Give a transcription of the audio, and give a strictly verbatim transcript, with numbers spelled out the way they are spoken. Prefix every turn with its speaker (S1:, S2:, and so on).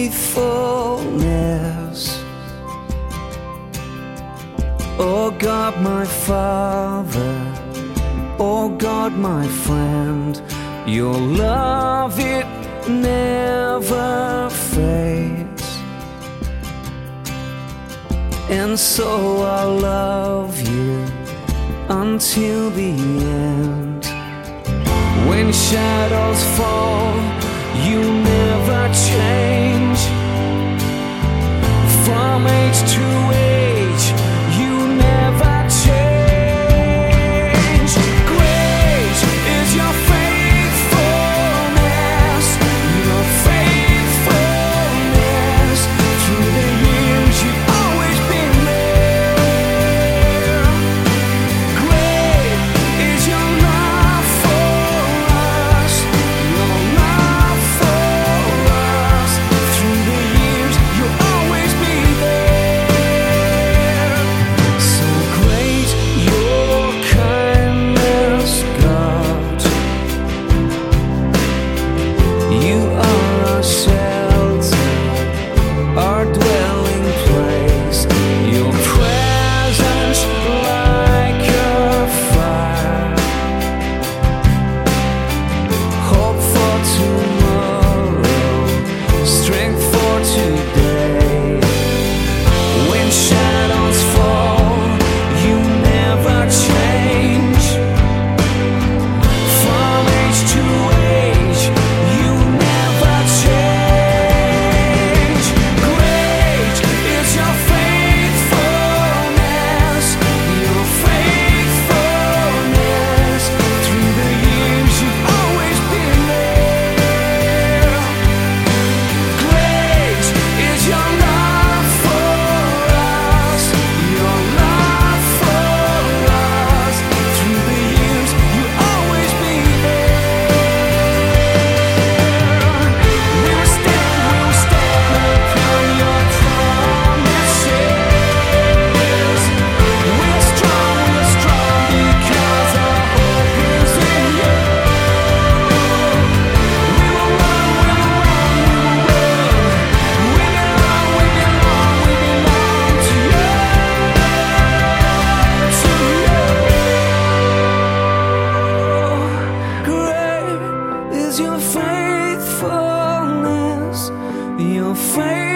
S1: faithfulness. Oh God, my Father, oh God, my friend, your love, it never fades. And so I'll love you until the end. When shadows fall, you never change. From age to age, you never change. Great is your faithfulness, your faithfulness. Through the years, you've always been there. Great is your love for us, your love for us. Through the years, you'll always be there. So great your kindness, God. You are our shelter, our dwelling place. Your presence like a fire. Hope for tomorrow, strength for today. When shadows fall, you never change. From age to age, you never change. Great is your faithfulness, your faithfulness. Through the years, you've always been there. Great is your love for us, your love for us. Through the years, you'll always be there. We will stand, we will stand upon your promises. We're strong, we're strong because our hope is in you. We will run, we will run, we will run. We belong, we belong, we belong to you, to you. Great is your faithfulness, your faithfulness.